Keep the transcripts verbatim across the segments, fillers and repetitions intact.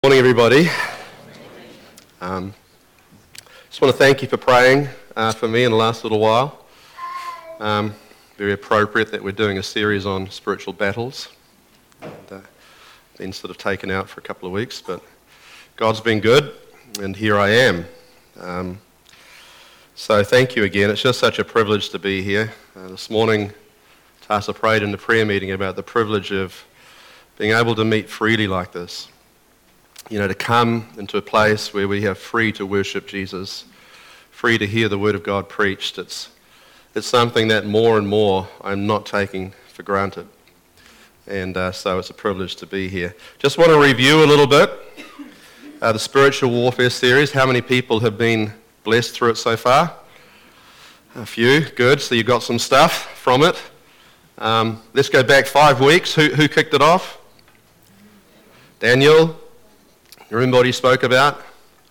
Morning, everybody. Um, just want to thank you for praying uh, for me in the last little while. Um, very appropriate that we're doing a series on spiritual battles. And, uh, been sort of taken out for a couple of weeks, but God's been good, and here I am. Um, so thank you again. It's just such a privilege to be here. Uh, this morning, Tassa prayed in the prayer meeting about the privilege of being able to meet freely like this. You know, to come into a place where we are free to worship Jesus, free to hear the Word of God preached. It's it's something that more and more I'm not taking for granted. And uh, so it's a privilege to be here. Just want to review a little bit uh, the Spiritual Warfare series. How many people have been blessed through it so far? A few. Good. So you got some stuff from it. Um, let's go back five weeks. Who, who kicked it off? Daniel. Remember what he spoke about?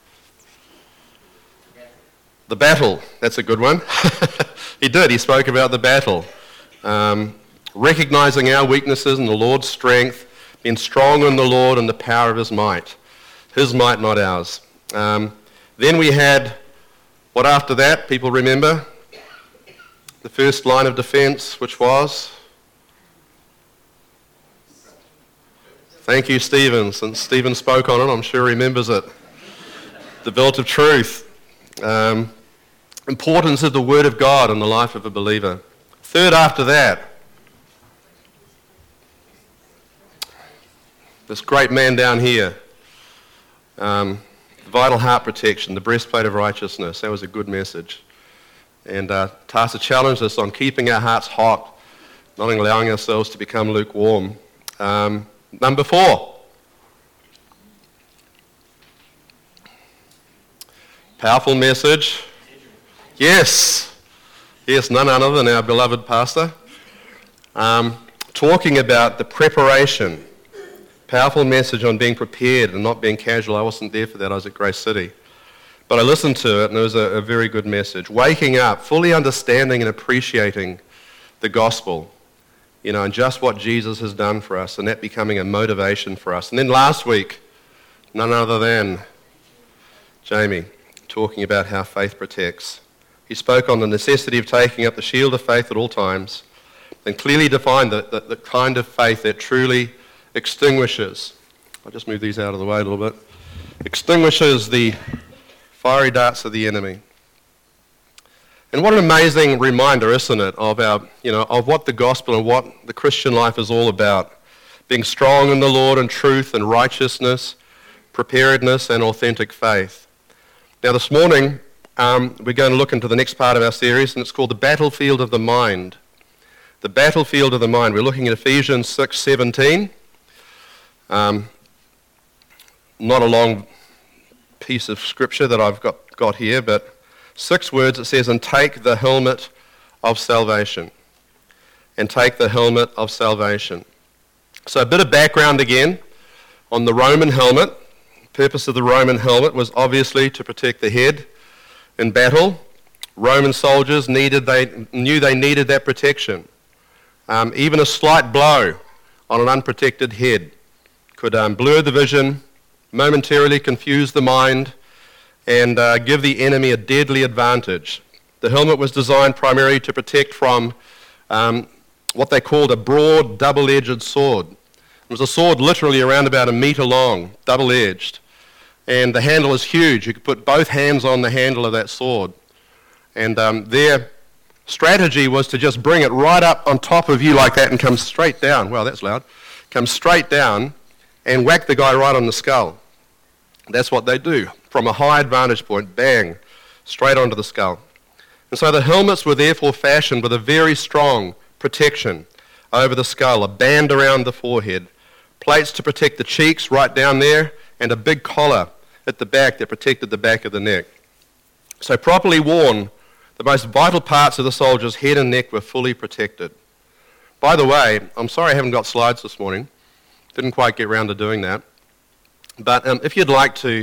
The battle. That's a good one. He did. He spoke about the battle. Um, recognizing our weaknesses and the Lord's strength, being strong in the Lord and the power of his might. His might, not ours. Um, then we had, what after that, people remember? The first line of defense, which was? Thank you, Stephen. Since Stephen spoke on it, I'm sure he remembers it. The belt of truth. Um, importance of the Word of God in the life of a believer. Third after that, this great man down here. Um, vital heart protection, the breastplate of righteousness. That was a good message. And uh, Tassa challenged us on keeping our hearts hot, not allowing ourselves to become lukewarm. Um, Number four, powerful message. Yes, yes, none other than our beloved pastor. Um, talking about the preparation. Powerful message on being prepared and not being casual. I wasn't there for that. I was at Grace City. But I listened to it, and it was a, a very good message. Waking up, fully understanding and appreciating the gospel. You know, and just what Jesus has done for us, and that becoming a motivation for us. And then last week, none other than Jamie, talking about how faith protects. He spoke on the necessity of taking up the shield of faith at all times, and clearly defined the, the, the kind of faith that truly extinguishes, I'll just move these out of the way a little bit, extinguishes the fiery darts of the enemy. And what an amazing reminder, isn't it, of our, you know, of what the gospel and what the Christian life is all about. Being strong in the Lord and truth and righteousness, preparedness and authentic faith. Now this morning, um, we're going to look into the next part of our series, and it's called the battlefield of the mind. The battlefield of the mind. We're looking at Ephesians six seventeen. Um, not a long piece of scripture that I've got, got here, but six words. It says, and take the helmet of salvation. And take the helmet of salvation. So a bit of background again on the Roman helmet. The purpose of the Roman helmet was obviously to protect the head in battle. Roman soldiers needed, they knew they needed that protection. Um, even a slight blow on an unprotected head could um, blur the vision, momentarily confuse the mind, and uh, give the enemy a deadly advantage. The helmet was designed primarily to protect from um, what they called a broad, double-edged sword. It was a sword literally around about a metre long, double-edged. And the handle is huge. You could put both hands on the handle of that sword. And um, their strategy was to just bring it right up on top of you like that and come straight down. Wow, that's loud. Come straight down and whack the guy right on the skull. That's what they do. From a high advantage point, bang, straight onto the skull. And so the helmets were therefore fashioned with a very strong protection over the skull, a band around the forehead, plates to protect the cheeks right down there, and a big collar at the back that protected the back of the neck. So properly worn, the most vital parts of the soldier's head and neck were fully protected. By the way, I'm sorry I haven't got slides this morning. Didn't quite get round to doing that. But um, if you'd like to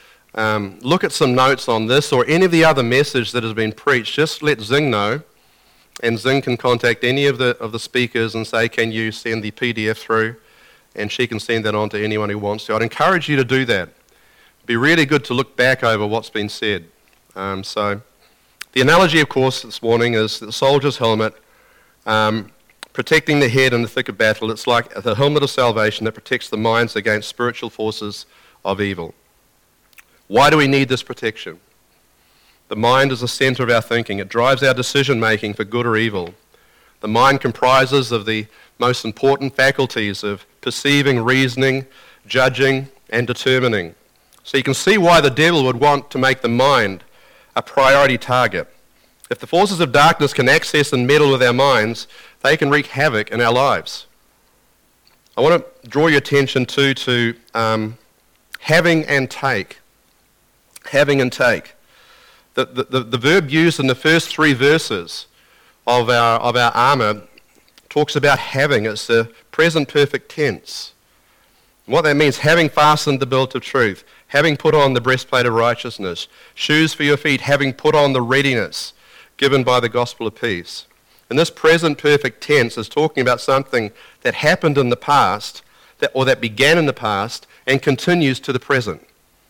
Um, look at some notes on this or any of the other message that has been preached, just let Zing know, and Zing can contact any of the of the speakers and say, can you send the P D F through? and she can send that on to anyone who wants to. I'd encourage you to do that. It'd be really good to look back over what's been said. Um, so the analogy, of course, this morning is the soldier's helmet, um, protecting the head in the thick of battle. It's like the helmet of salvation that protects the minds against spiritual forces of evil. Why do we need this protection? The mind is the center of our thinking. It drives our decision-making for good or evil. The mind comprises of the most important faculties of perceiving, reasoning, judging, and determining. So you can see why the devil would want to make the mind a priority target. If the forces of darkness can access and meddle with our minds, they can wreak havoc in our lives. I want to draw your attention too to um, having and take. Having and take. The, the, the verb used in the first three verses of our, of our armour talks about having. It's the present perfect tense. And what that means, having fastened the belt of truth, having put on the breastplate of righteousness, shoes for your feet, having put on the readiness given by the gospel of peace. And this present perfect tense is talking about something that happened in the past, that, or that began in the past and continues to the present.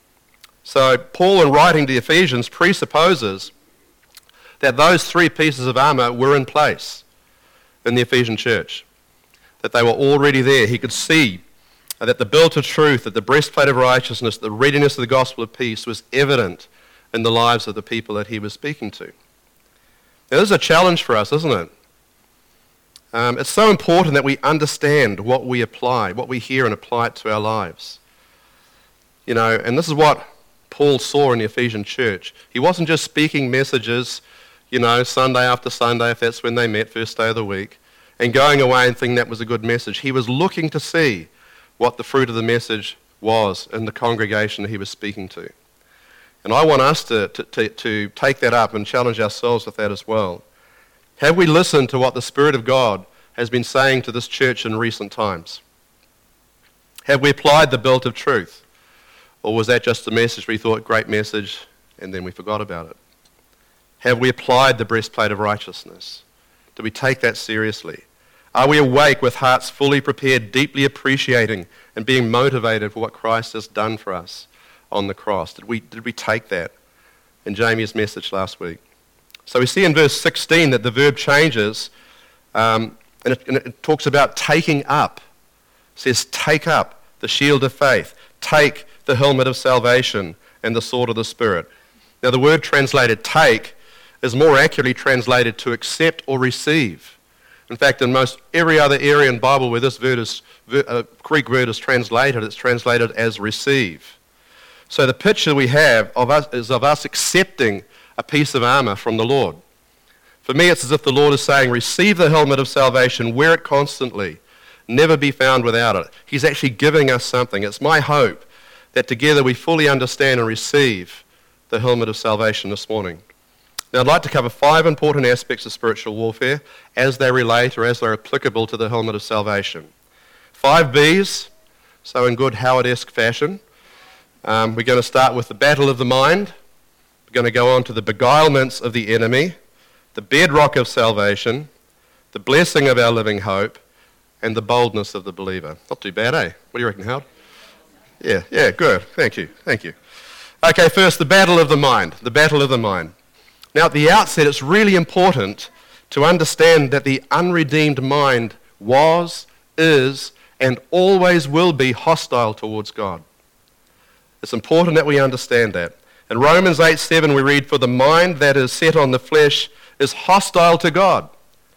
So Paul, in writing to the Ephesians, presupposes that those three pieces of armour were in place in the Ephesian church, that they were already there. He could see that the belt of truth, that the breastplate of righteousness, the readiness of the gospel of peace was evident in the lives of the people that he was speaking to. Now, this is a challenge for us, isn't it? Um, it's so important that we understand what we apply, what we hear and apply it to our lives. You know, and this is what Paul saw in the Ephesian church. He wasn't just speaking messages, you know, Sunday after Sunday, if that's when they met, first day of the week, and going away and thinking that was a good message. He was looking to see what the fruit of the message was in the congregation that he was speaking to. And I want us to, to, to, to take that up and challenge ourselves with that as well. Have we listened to what the Spirit of God has been saying to this church in recent times? Have we applied the belt of truth? Or was that just a message we thought, great message, and then we forgot about it? Have we applied the breastplate of righteousness? Do we take that seriously? Are we awake with hearts fully prepared, deeply appreciating and being motivated for what Christ has done for us on the cross? Did we, did we take that in Jamie's message last week? So we see in verse sixteen that the verb changes, um, and, it, and it talks about taking up. It says, take up the shield of faith, take the helmet of salvation and the sword of the Spirit. Now the word translated take is more accurately translated to accept or receive. In fact, in most every other area in the Bible where this word is, uh, Greek word is translated, it's translated as receive. So the picture we have of us is of us accepting a piece of armor from the Lord. For me, it's as if the Lord is saying, receive the helmet of salvation, wear it constantly, never be found without it. He's actually giving us something. It's my hope that together we fully understand and receive the helmet of salvation this morning. Now, I'd like to cover five important aspects of spiritual warfare as they relate or as they're applicable to the helmet of salvation. Five B's, so in good Howard-esque fashion. Um, we're going to start with the battle of the mind. We're going to go on to the beguilements of the enemy, the bedrock of salvation, the blessing of our living hope, and the boldness of the believer. Not too bad, eh? What do you reckon, Howard? Yeah, yeah, good. Thank you, thank you. Okay, first, the battle of the mind, the battle of the mind. Now, at the outset, it's really important to understand that the unredeemed mind was, is, and always will be hostile towards God. It's important that we understand that. In Romans eight seven, we read, for the mind that is set on the flesh is hostile to God,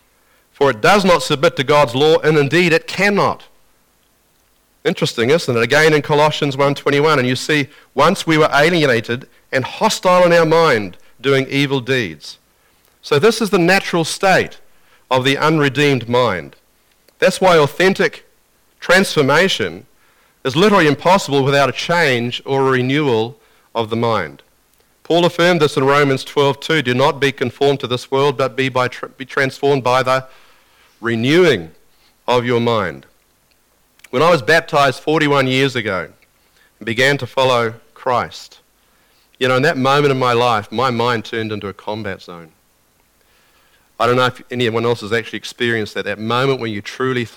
for it does not submit to God's law, and indeed it cannot. Interesting, isn't it? Again in Colossians one twenty-one, and you see, once we were alienated and hostile in our mind, doing evil deeds. So this is the natural state of the unredeemed mind. That's why authentic transformation is literally impossible without a change or a renewal of the mind. Paul affirmed this in Romans twelve two, do not be conformed to this world, but be, by tra- be transformed by the renewing of your mind. When I was baptized forty-one years ago and began to follow Christ, you know, in that moment in my life, my mind turned into a combat zone. I don't know if anyone else has actually experienced that, that moment when you truly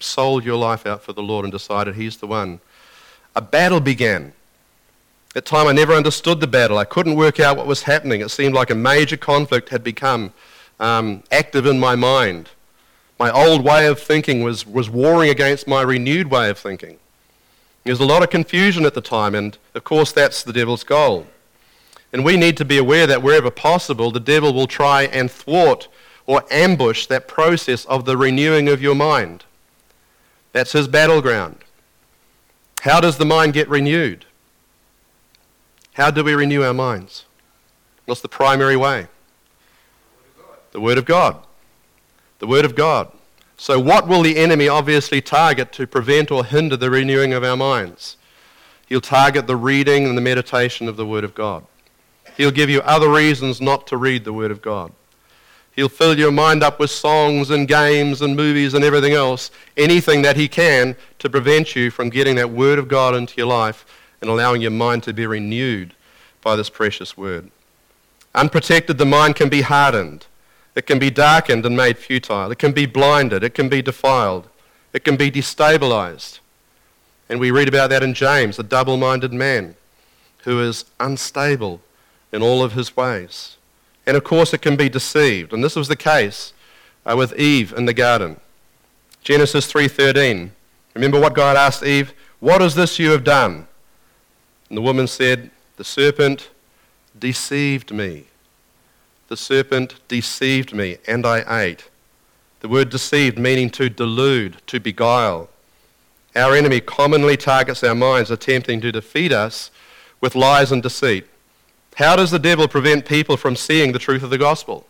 sold your life out for the Lord and decided he's the one, a battle began. At the time, I never understood the battle. I couldn't work out what was happening. It seemed like a major conflict had become um, active in my mind. My old way of thinking was, was warring against my renewed way of thinking. There was a lot of confusion at the time, and of course that's the devil's goal. And we need to be aware that wherever possible, the devil will try and thwart or ambush that process of the renewing of your mind. That's his battleground. How does the mind get renewed? How do we renew our minds? What's the primary way? The Word of God. The Word of God. So what will the enemy obviously target to prevent or hinder the renewing of our minds? He'll target the reading and the meditation of the Word of God. He'll give you other reasons not to read the Word of God. He'll fill your mind up with songs and games and movies and everything else, anything that he can to prevent you from getting that Word of God into your life and allowing your mind to be renewed by this precious Word. Unprotected, the mind can be hardened. It can be darkened and made futile. It can be blinded. It can be defiled. It can be destabilized. And we read about that in James, a double-minded man who is unstable in all of his ways. And of course it can be deceived. And this was the case uh, with Eve in the garden. Genesis three thirteen. Remember what God asked Eve? What is this you have done? And the woman said, the serpent deceived me. The serpent deceived me, and I ate. The word deceived meaning to delude, to beguile. Our enemy commonly targets our minds, attempting to defeat us with lies and deceit. How does the devil prevent people from seeing the truth of the gospel?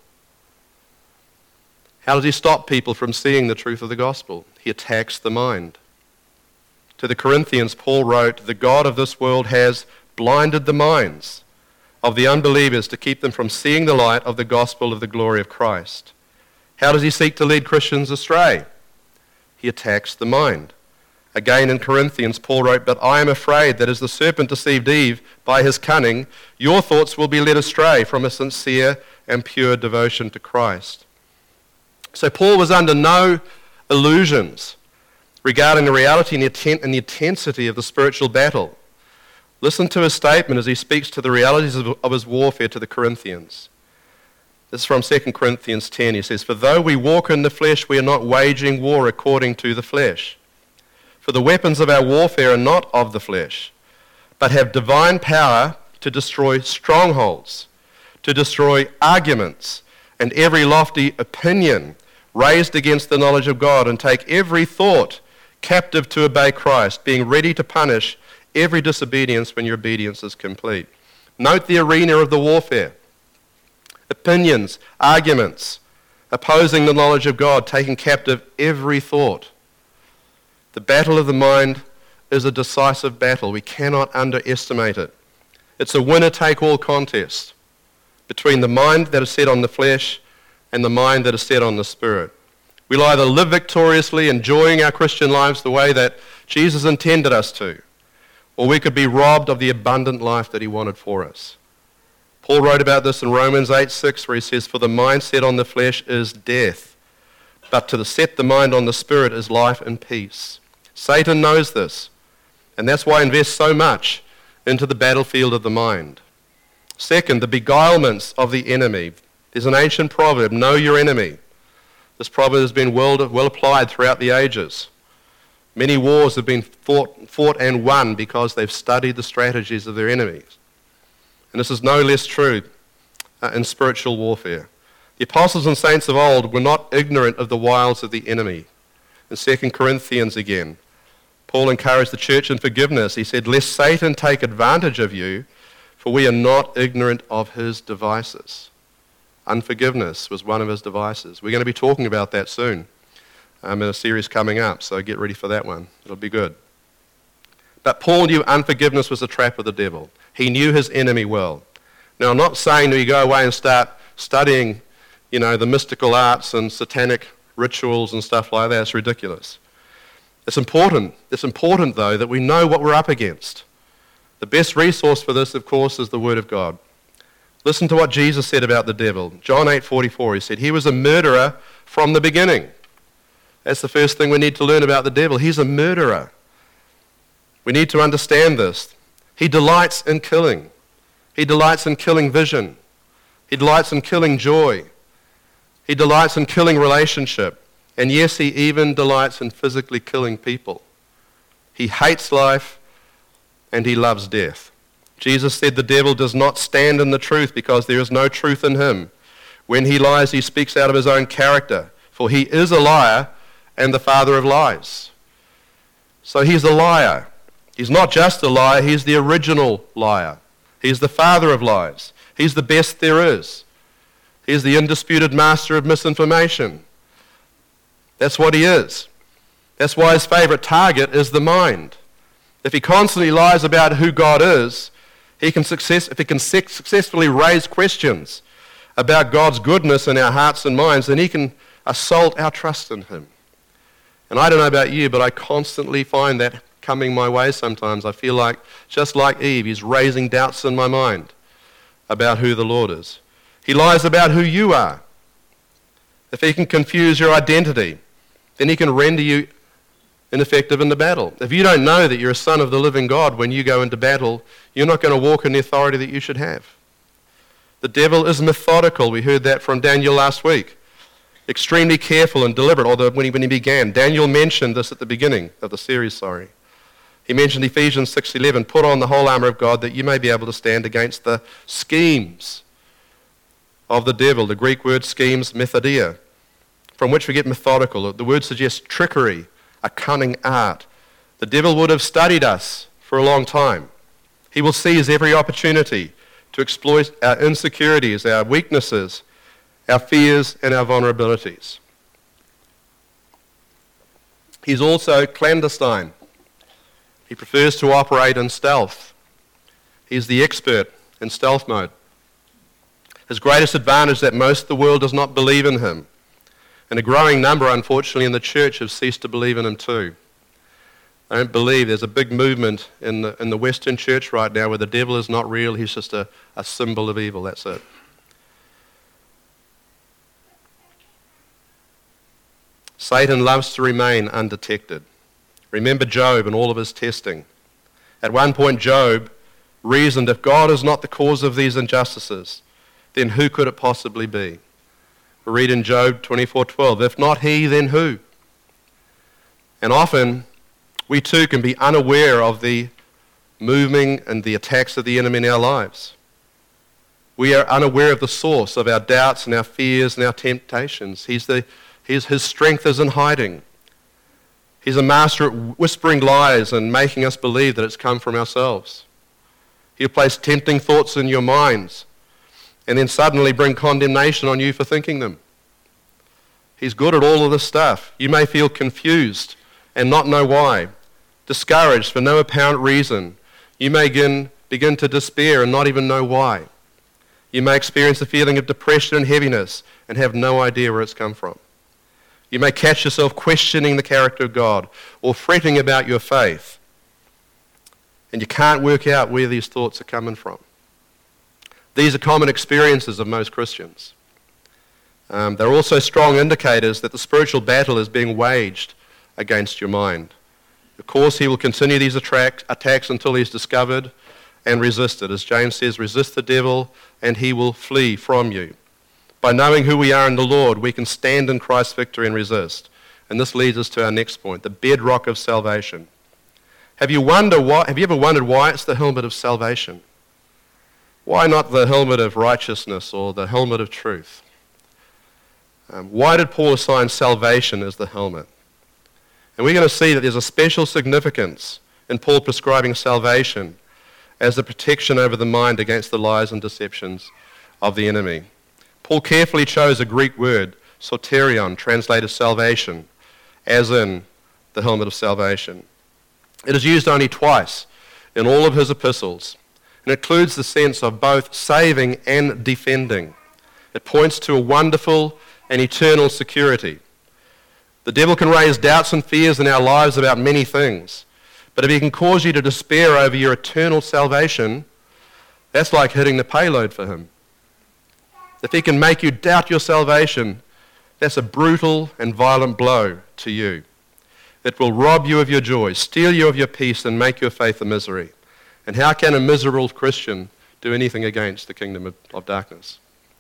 How does he stop people from seeing the truth of the gospel? He attacks the mind. To the Corinthians, Paul wrote, the God of this world has blinded the minds of the unbelievers to keep them from seeing the light of the gospel of the glory of Christ. How does he seek to lead Christians astray? He attacks the mind. Again in Corinthians, Paul wrote, but I am afraid that as the serpent deceived Eve by his cunning, your thoughts will be led astray from a sincere and pure devotion to Christ. So Paul was under no illusions regarding the reality and the intensity of the spiritual battle. Listen to his statement as he speaks to the realities of, of his warfare to the Corinthians. This is from Second Corinthians ten. He says, for though we walk in the flesh, we are not waging war according to the flesh. For the weapons of our warfare are not of the flesh, but have divine power to destroy strongholds, to destroy arguments, and every lofty opinion raised against the knowledge of God, and take every thought captive to obey Christ, being ready to punish every disobedience when your obedience is complete. Note the arena of the warfare. Opinions, arguments, opposing the knowledge of God, taking captive every thought. The battle of the mind is a decisive battle. We cannot underestimate it. It's a winner-take-all contest between the mind that is set on the flesh and the mind that is set on the Spirit. We'll either live victoriously, enjoying our Christian lives the way that Jesus intended us to, or we could be robbed of the abundant life that he wanted for us. Paul wrote about this in Romans eight six, where he says, for the mind set on the flesh is death, but to set the mind on the Spirit is life and peace. Satan knows this, and that's why he invests so much into the battlefield of the mind. Second, the beguilements of the enemy. There's an ancient proverb, know your enemy. This proverb has been well, well applied throughout the ages. Many wars have been fought, fought and won because they've studied the strategies of their enemies. And this is no less true uh, in spiritual warfare. The apostles and saints of old were not ignorant of the wiles of the enemy. In Second Corinthians again, Paul encouraged the church in forgiveness. He said, lest Satan take advantage of you, for we are not ignorant of his devices. Unforgiveness was one of his devices. We're going to be talking about that soon um, in a series coming up, so get ready for that one. It'll be good. But Paul knew unforgiveness was a trap of the devil. He knew his enemy well. Now, I'm not saying that you go away and start studying, you know, the mystical arts and satanic rituals and stuff like that. It's ridiculous. It's important. It's important, though, that we know what we're up against. The best resource for this, of course, is the Word of God. Listen to what Jesus said about the devil. John eight forty-four, he said, he was a murderer from the beginning. That's the first thing we need to learn about the devil. He's a murderer. We need to understand this. He delights in killing. He delights in killing vision. He delights in killing joy. He delights in killing relationship. And yes, he even delights in physically killing people. He hates life and he loves death. Jesus said the devil does not stand in the truth because there is no truth in him. When he lies, he speaks out of his own character, for he is a liar and the father of lies. So he's a liar. He's not just a liar, he's the original liar. He's the father of lies. He's the best there is. He's the undisputed master of misinformation. That's what he is. That's why his favorite target is the mind. If he constantly lies about who God is, he can success, if he can successfully raise questions about God's goodness in our hearts and minds, then he can assault our trust in him. And I don't know about you, but I constantly find that coming my way sometimes. I feel like, just like Eve, he's raising doubts in my mind about who the Lord is. He lies about who you are. If he can confuse your identity, then he can render you ineffective in the battle. If you don't know that you're a son of the living God when you go into battle, you're not going to walk in the authority that you should have. The devil is methodical. We heard that from Daniel last week. Extremely careful and deliberate, although when he, when he began, Daniel mentioned this at the beginning of the series, sorry. He mentioned Ephesians six eleven, put on the whole armor of God that you may be able to stand against the schemes of the devil. The Greek word schemes, methodia, from which we get methodical. The word suggests trickery, a cunning art. The devil would have studied us for a long time. He will seize every opportunity to exploit our insecurities, our weaknesses, our fears, and our vulnerabilities. He's also clandestine. He prefers to operate in stealth. He's the expert in stealth mode. His greatest advantage is that most of the world does not believe in him. And a growing number, unfortunately, in the church have ceased to believe in him too. I don't believe there's a big movement in the, in the Western church right now where the devil is not real, he's just a, a symbol of evil, that's it. Satan loves to remain undetected. Remember Job and all of his testing. At one point, Job reasoned, if God is not the cause of these injustices, then who could it possibly be? We read in Job twenty-four twelve, if not he, then who? And often, we too can be unaware of the moving and the attacks of the enemy in our lives. We are unaware of the source of our doubts and our fears and our temptations. He's the, he's, his strength is in hiding. He's a master at whispering lies and making us believe that it's come from ourselves. He'll place tempting thoughts in your minds and then suddenly bring condemnation on you for thinking them. He's good at all of this stuff. You may feel confused and not know why, discouraged for no apparent reason. You may begin, begin to despair and not even know why. You may experience a feeling of depression and heaviness and have no idea where it's come from. You may catch yourself questioning the character of God or fretting about your faith, and you can't work out where these thoughts are coming from. These are common experiences of most Christians. Um, they're also strong indicators that the spiritual battle is being waged against your mind. Of course, he will continue these attract, attacks until he's discovered and resisted. As James says, resist the devil and he will flee from you. By knowing who we are in the Lord, we can stand in Christ's victory and resist. And this leads us to our next point, the bedrock of salvation. Have you, wonder why, have you ever wondered why it's the helmet of salvation? Why not the helmet of righteousness or the helmet of truth? Um, why did Paul assign salvation as the helmet? And we're going to see that there's a special significance in Paul prescribing salvation as the protection over the mind against the lies and deceptions of the enemy. Paul carefully chose a Greek word, soterion, translated salvation, as in the helmet of salvation. It is used only twice in all of his epistles, and includes the sense of both saving and defending. It points to a wonderful and eternal security. The devil can raise doubts and fears in our lives about many things, but if he can cause you to despair over your eternal salvation, that's like hitting the payload for him. If he can make you doubt your salvation, That's a brutal and violent blow to you. It will rob you of your joy, steal you of your peace, and make your faith a misery. And how can a miserable Christian do anything against the kingdom of, of darkness?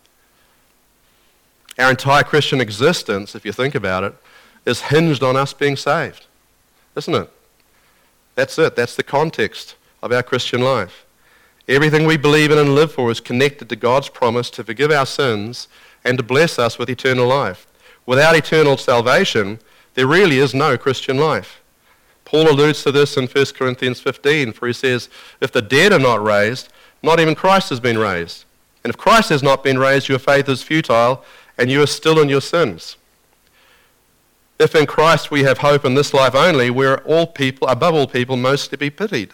Our entire Christian existence, if you think about it, is hinged on us being saved, isn't it? That's it. That's the context of our Christian life. Everything we believe in and live for is connected to God's promise to forgive our sins and to bless us with eternal life. Without eternal salvation, there really is no Christian life. Paul alludes to this in First Corinthians fifteen, for he says, if the dead are not raised, not even Christ has been raised. And if Christ has not been raised, your faith is futile, and you are still in your sins. If in Christ we have hope in this life only, we're all people, above all people, most to be pitied.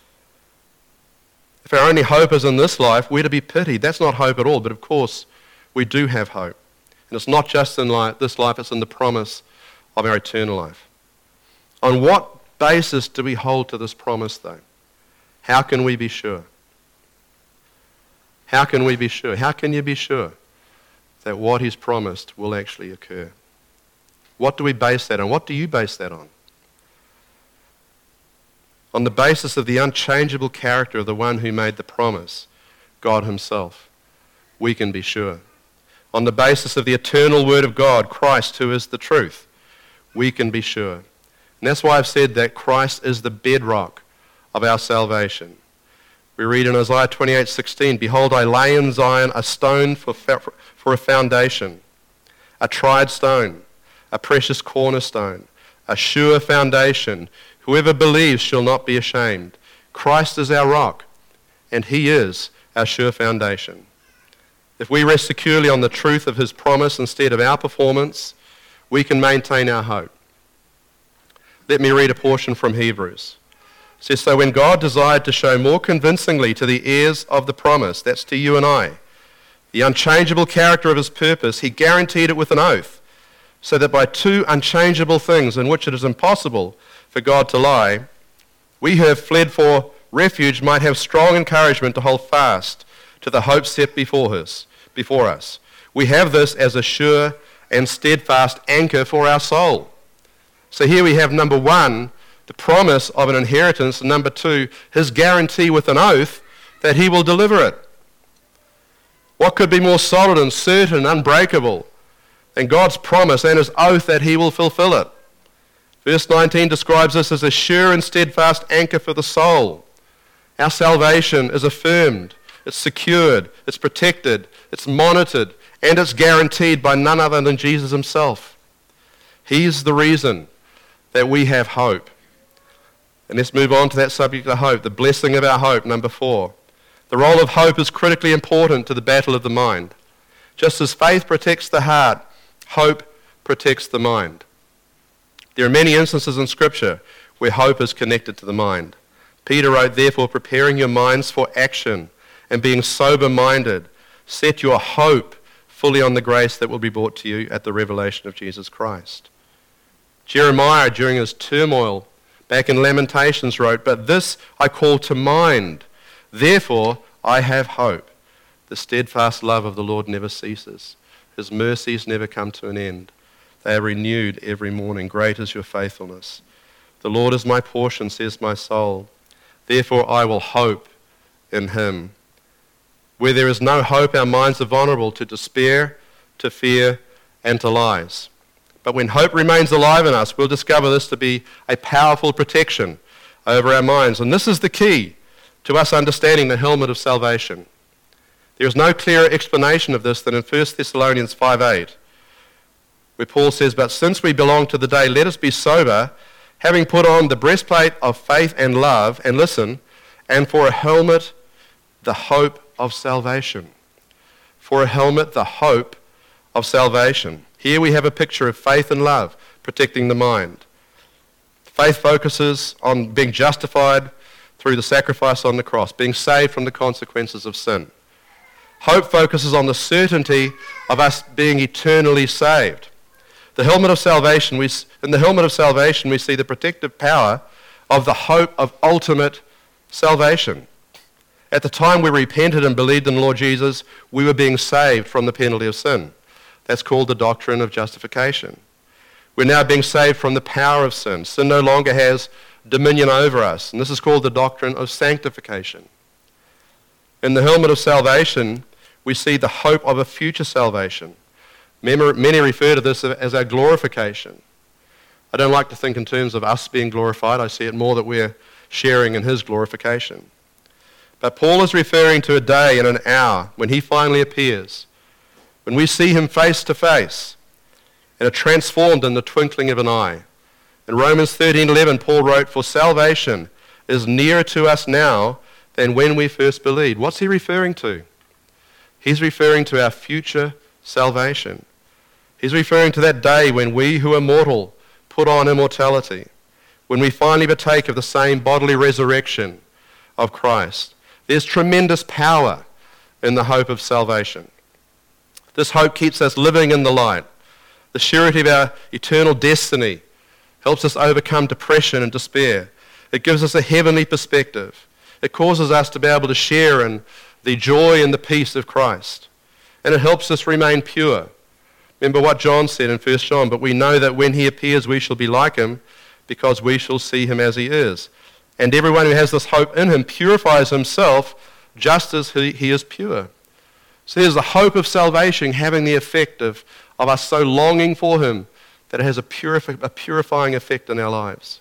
If our only hope is in this life, we're to be pitied. That's not hope at all, but of course, we do have hope. And it's not just in life, this life, it's in the promise of our eternal life. On what basis do we hold to this promise, though? How can we be sure? How can we be sure? How can you be sure that what he's promised will actually occur? What do we base that on? What do you base that on? On the basis of the unchangeable character of the one who made the promise, God himself, we can be sure. On the basis of the eternal word of God, Christ, who is the truth, we can be sure. And that's why I've said that Christ is the bedrock of our salvation. We read in Isaiah twenty-eight sixteen, behold, I lay in Zion a stone for, for a foundation, a tried stone, a precious cornerstone, a sure foundation. Whoever believes shall not be ashamed. Christ is our rock, and he is our sure foundation. If we rest securely on the truth of his promise instead of our performance, we can maintain our hope. Let me read a portion from Hebrews. It says, so when God desired to show more convincingly to the heirs of the promise, that's to you and I, the unchangeable character of his purpose, he guaranteed it with an oath, so that by two unchangeable things in which it is impossible for God to lie, we who have fled for refuge might have strong encouragement to hold fast to the hope set before us. Before us. We have this as a sure and steadfast anchor for our soul. So here we have, number one, the promise of an inheritance, and number two, his guarantee with an oath that he will deliver it. What could be more solid and certain and unbreakable than God's promise and his oath that he will fulfill it? Verse nineteen describes this as a sure and steadfast anchor for the soul. Our salvation is affirmed, it's secured, it's protected, it's monitored, and it's guaranteed by none other than Jesus himself. He's the reason that we have hope. And let's move on to that subject of hope, the blessing of our hope, number four. The role of hope is critically important to the battle of the mind. Just as faith protects the heart, hope protects the mind. There are many instances in Scripture where hope is connected to the mind. Peter wrote, therefore, preparing your minds for action and being sober-minded, set your hope fully on the grace that will be brought to you at the revelation of Jesus Christ. Jeremiah, during his turmoil back in Lamentations, wrote, but this I call to mind, therefore I have hope. The steadfast love of the Lord never ceases. His mercies never come to an end. They are renewed every morning. Great is your faithfulness. The Lord is my portion, says my soul. Therefore I will hope in him. Where there is no hope, our minds are vulnerable to despair, to fear, and to lies. But when hope remains alive in us, we'll discover this to be a powerful protection over our minds. And this is the key to us understanding the helmet of salvation. There is no clearer explanation of this than in First Thessalonians five eight, where Paul says, but since we belong to the day, let us be sober, having put on the breastplate of faith and love, and listen, and for a helmet, the hope of salvation. For a helmet, the hope of salvation. Here we have a picture of faith and love protecting the mind. Faith focuses on being justified through the sacrifice on the cross, being saved from the consequences of sin. Hope focuses on the certainty of us being eternally saved. The helmet of salvation, we, in the helmet of salvation, we see the protective power of the hope of ultimate salvation. At the time we repented and believed in the Lord Jesus, we were being saved from the penalty of sin. That's called the doctrine of justification. We're now being saved from the power of sin. Sin no longer has dominion over us. And this is called the doctrine of sanctification. In the helmet of salvation, we see the hope of a future salvation. Many refer to this as our glorification. I don't like to think in terms of us being glorified. I see it more that we're sharing in his glorification. But Paul is referring to a day and an hour when he finally appears, when we see him face to face and are transformed in the twinkling of an eye. In Romans thirteen eleven, Paul wrote, "For salvation is nearer to us now than when we first believed." What's he referring to? He's referring to our future salvation. He's referring to that day when we who are mortal put on immortality, when we finally partake of the same bodily resurrection of Christ. There's tremendous power in the hope of salvation. This hope keeps us living in the light. The surety of our eternal destiny helps us overcome depression and despair. It gives us a heavenly perspective. It causes us to be able to share in the joy and the peace of Christ. And it helps us remain pure. Remember what John said in First John, "But we know that when he appears we shall be like him, because we shall see him as he is. And everyone who has this hope in him purifies himself just as he, he is pure." So there's the hope of salvation having the effect of, of us so longing for him that it has a, purifi- a purifying effect in our lives.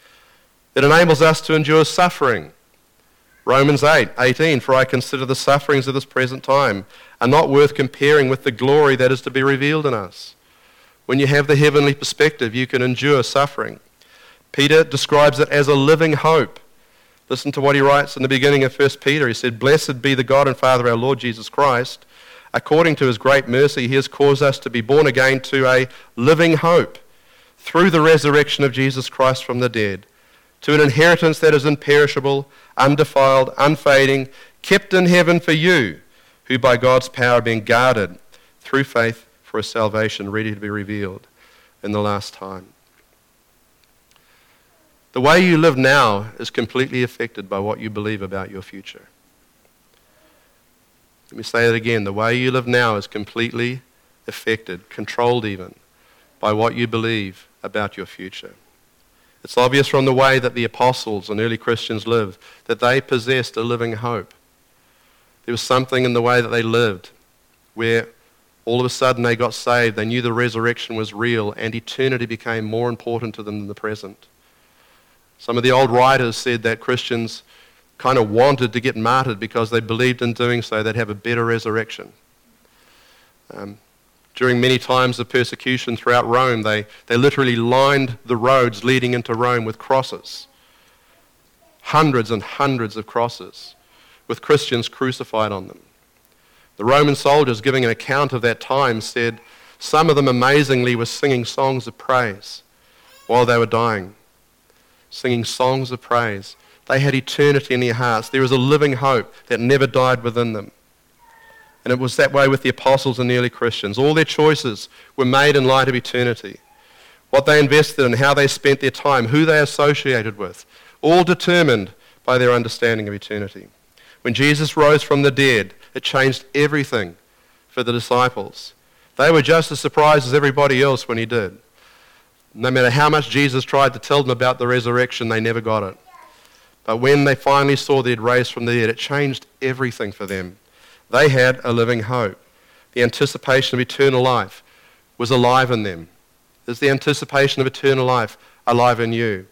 It enables us to endure suffering. Romans eight eighteen, "For I consider the sufferings of this present time are not worth comparing with the glory that is to be revealed in us." When you have the heavenly perspective, you can endure suffering. Peter describes it as a living hope. Listen to what he writes in the beginning of First Peter. He said, "Blessed be the God and Father of our Lord Jesus Christ. According to his great mercy, he has caused us to be born again to a living hope through the resurrection of Jesus Christ from the dead, to an inheritance that is imperishable, undefiled, unfading, kept in heaven for you, who by God's power are being guarded through faith for a salvation ready to be revealed in the last time." The way you live now is completely affected by what you believe about your future. Let me say that again. The way you live now is completely affected, controlled even, by what you believe about your future. It's obvious from the way that the apostles and early Christians lived that they possessed a living hope. There was something in the way that they lived where all of a sudden they got saved, they knew the resurrection was real, and eternity became more important to them than the present. Some of the old writers said that Christians kind of wanted to get martyred because they believed in doing so they'd have a better resurrection. Um, during many times of persecution throughout Rome, they, they literally lined the roads leading into Rome with crosses. Hundreds and hundreds of crosses with Christians crucified on them. The Roman soldiers, giving an account of that time, said some of them amazingly were singing songs of praise while they were dying. Singing songs of praise. They had eternity in their hearts. There was a living hope that never died within them. And it was that way with the apostles and the early Christians. All their choices were made in light of eternity. What they invested in, how they spent their time, who they associated with, all determined by their understanding of eternity. When Jesus rose from the dead, it changed everything for the disciples. They were just as surprised as everybody else when he did. No matter how much Jesus tried to tell them about the resurrection, they never got it. But when they finally saw that he'd raised from the dead, it changed everything for them. They had a living hope. The anticipation of eternal life was alive in them. Is the anticipation of eternal life alive in you?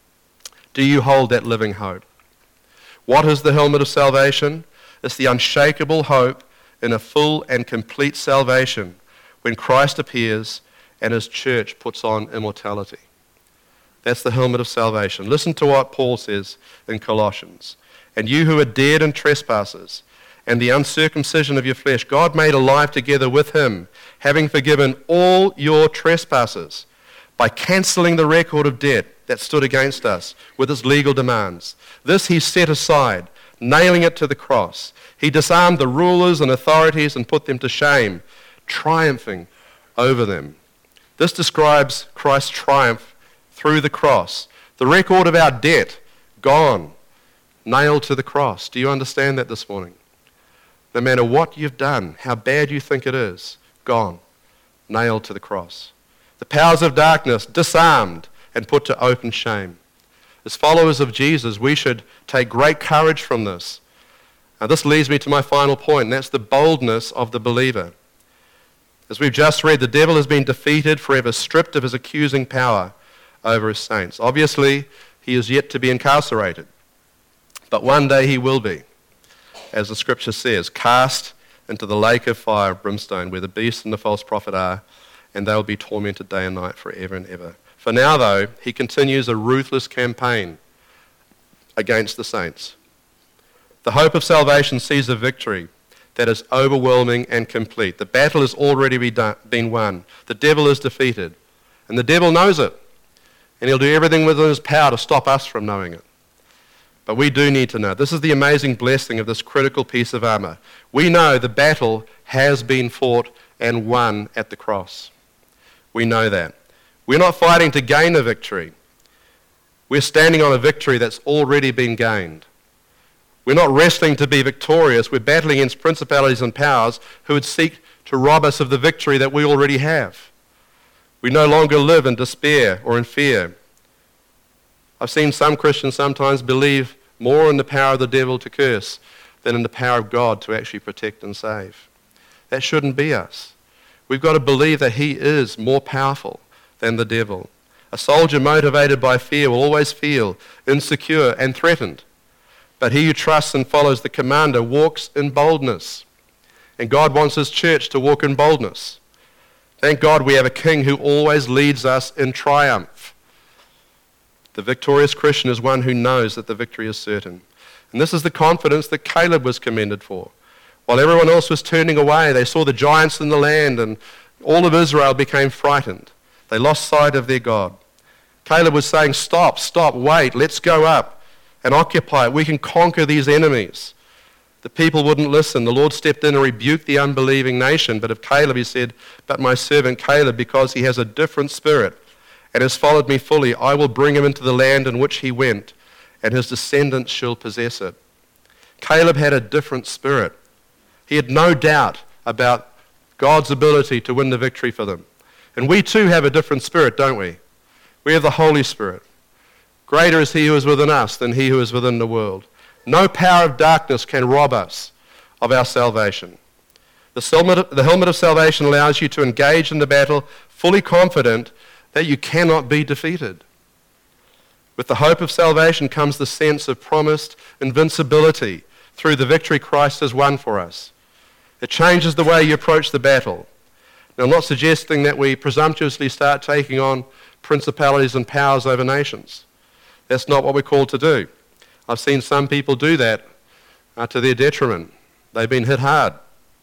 Do you hold that living hope? What is the helmet of salvation? It's the unshakable hope in a full and complete salvation when Christ appears and his church puts on immortality. That's the helmet of salvation. Listen to what Paul says in Colossians. "And you who are dead in trespasses and the uncircumcision of your flesh, God made alive together with him, having forgiven all your trespasses by cancelling the record of debt that stood against us with its legal demands. This he set aside, nailing it to the cross. He disarmed the rulers and authorities and put them to shame, triumphing over them." This describes Christ's triumph through the cross. The record of our debt, gone, nailed to the cross. Do you understand that this morning? No matter what you've done, how bad you think it is, gone. nailed to the cross. The powers of darkness disarmed and put to open shame. As followers of Jesus, we should take great courage from this. Now, this leads me to my final point, and that's the boldness of the believer. As we've just read, the devil has been defeated, forever stripped of his accusing power over his saints. Obviously, he is yet to be incarcerated, but one day he will be, as the scripture says, cast into the lake of fire of brimstone, where the beast and the false prophet are, and they will be tormented day and night forever and ever. For now, though, he continues a ruthless campaign against the saints. The hope of salvation sees a victory that is overwhelming and complete. The battle has already be done, been won. The devil is defeated, and the devil knows it, and he'll do everything within his power to stop us from knowing it. But we do need to know. This is the amazing blessing of this critical piece of armor. We know the battle has been fought and won at the cross. We know that. We're not fighting to gain a victory. We're standing on a victory that's already been gained. We're not wrestling to be victorious. We're battling against principalities and powers who would seek to rob us of the victory that we already have. We no longer live in despair or in fear. I've seen some Christians sometimes believe more in the power of the devil to curse than in the power of God to actually protect and save. That shouldn't be us. We've got to believe that he is more powerful than the devil. A soldier motivated by fear will always feel insecure and threatened. But he who trusts and follows the commander walks in boldness. And God wants his church to walk in boldness. Thank God we have a king who always leads us in triumph. The victorious Christian is one who knows that the victory is certain. And this is the confidence that Caleb was commended for. While everyone else was turning away, they saw the giants in the land, and all of Israel became frightened. They lost sight of their God. Caleb was saying, stop, stop, wait, let's go up and occupy it. We can conquer these enemies. The people wouldn't listen. The Lord stepped in and rebuked the unbelieving nation. But of Caleb he said, but my servant Caleb, because he has a different spirit and has followed me fully, I will bring him into the land in which he went, and his descendants shall possess it. Caleb had a different spirit. He had no doubt about God's ability to win the victory for them. And we too have a different spirit, don't we? We have the Holy Spirit. Greater is he who is within us than he who is within the world. No power of darkness can rob us of our salvation. The helmet, the helmet of salvation allows you to engage in the battle fully confident that you cannot be defeated. With the hope of salvation comes the sense of promised invincibility through the victory Christ has won for us. It changes the way you approach the battle. Now, I'm not suggesting that we presumptuously start taking on principalities and powers over nations. That's not what we're called to do. I've seen some people do that uh, to their detriment. They've been hit hard.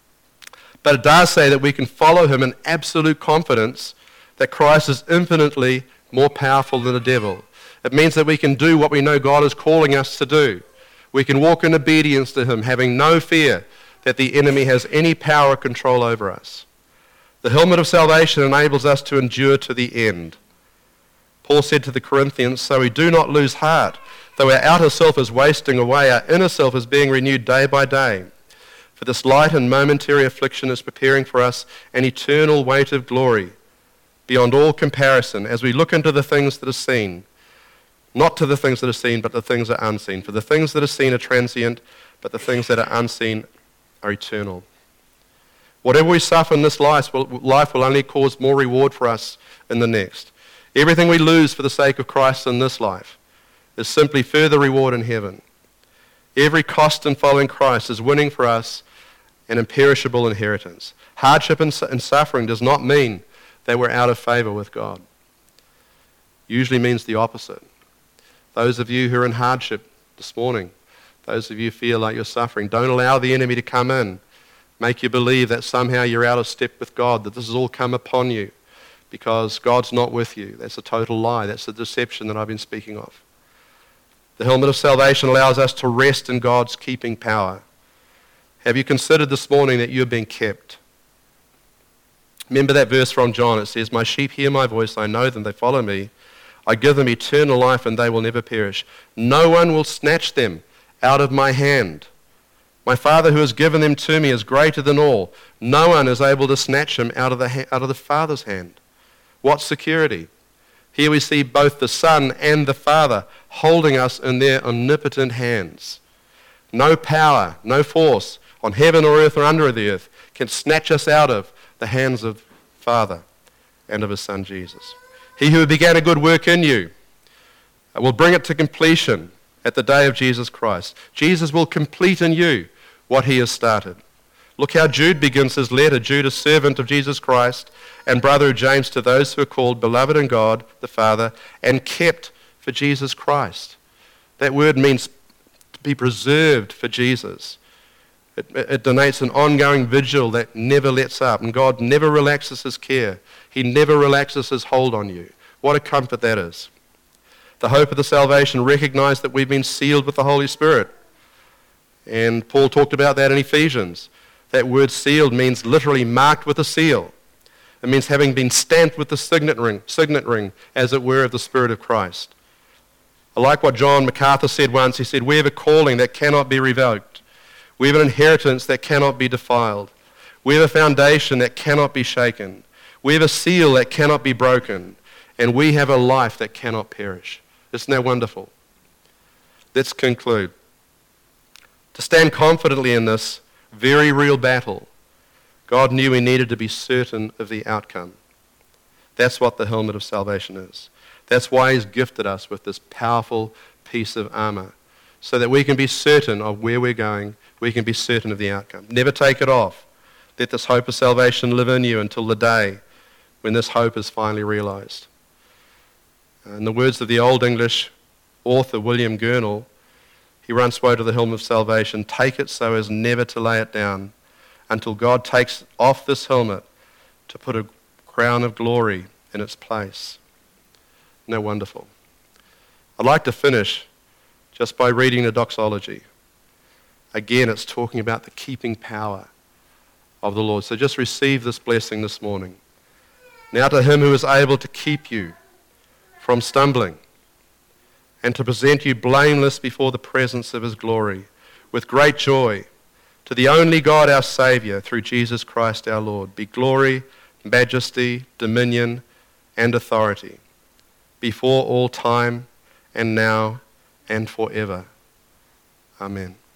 But it does say that we can follow him in absolute confidence that Christ is infinitely more powerful than the devil. It means that we can do what we know God is calling us to do. We can walk in obedience to him, having no fear that the enemy has any power or control over us. The helmet of salvation enables us to endure to the end. Paul said to the Corinthians, so we do not lose heart. Though our outer self is wasting away, our inner self is being renewed day by day. For this light and momentary affliction is preparing for us an eternal weight of glory beyond all comparison as we look into the things that are seen. Not to the things that are seen, but the things that are unseen. For the things that are seen are transient, but the things that are unseen are eternal. Whatever we suffer in this life will, life will only cause more reward for us in the next. Everything we lose for the sake of Christ in this life is simply further reward in heaven. Every cost in following Christ is winning for us an imperishable inheritance. Hardship and suffering does not mean that we're out of favor with God. Usually means the opposite. Those of you who are in hardship this morning, those of you who feel like you're suffering, don't allow the enemy to come in, make you believe that somehow you're out of step with God, that this has all come upon you because God's not with you. That's a total lie. That's the deception that I've been speaking of. The helmet of salvation allows us to rest in God's keeping power. Have you considered this morning that you're being kept? Remember that verse from John. It says, my sheep hear my voice, I know them, they follow me. I give them eternal life and they will never perish. No one will snatch them out of my hand. My Father who has given them to me is greater than all. No one is able to snatch him out of the, ha- out of the Father's hand. What security? Here we see both the Son and the Father holding us in their omnipotent hands. No power, no force on heaven or earth or under the earth can snatch us out of the hands of the Father and of his Son Jesus. He who began a good work in you will bring it to completion at the day of Jesus Christ. Jesus will complete in you what he has started. Look how Jude begins his letter. Jude, a servant of Jesus Christ and brother of James, to those who are called beloved in God the Father and kept for Jesus Christ. That word means to be preserved for Jesus. It, it denotes an ongoing vigil that never lets up, and God never relaxes his care. He never relaxes his hold on you. What a comfort that is. The hope of the salvation, recognize that we've been sealed with the Holy Spirit. And Paul talked about that in Ephesians. That word sealed means literally marked with a seal. It means having been stamped with the signet ring, signet ring, as it were, of the Spirit of Christ. I like what John MacArthur said once. He said, we have a calling that cannot be revoked. We have an inheritance that cannot be defiled. We have a foundation that cannot be shaken. We have a seal that cannot be broken. And we have a life that cannot perish. Isn't that wonderful? Let's conclude. To stand confidently in this very real battle, God knew we needed to be certain of the outcome. That's what the helmet of salvation is. That's why he's gifted us with this powerful piece of armor, so that we can be certain of where we're going, we can be certain of the outcome. Never take it off. Let this hope of salvation live in you until the day when this hope is finally realized. In the words of the Old English author William Gurnall, he once quoted the helmet of salvation, take it so as never to lay it down until God takes off this helmet to put a crown of glory in its place. No, wonderful. I'd like to finish just by reading the doxology. Again, it's talking about the keeping power of the Lord. So just receive this blessing this morning. Now to him who is able to keep you from stumbling and to present you blameless before the presence of his glory with great joy, to the only God our Saviour, through Jesus Christ our Lord, be glory, majesty, dominion, and authority before all time and now and forever. Amen.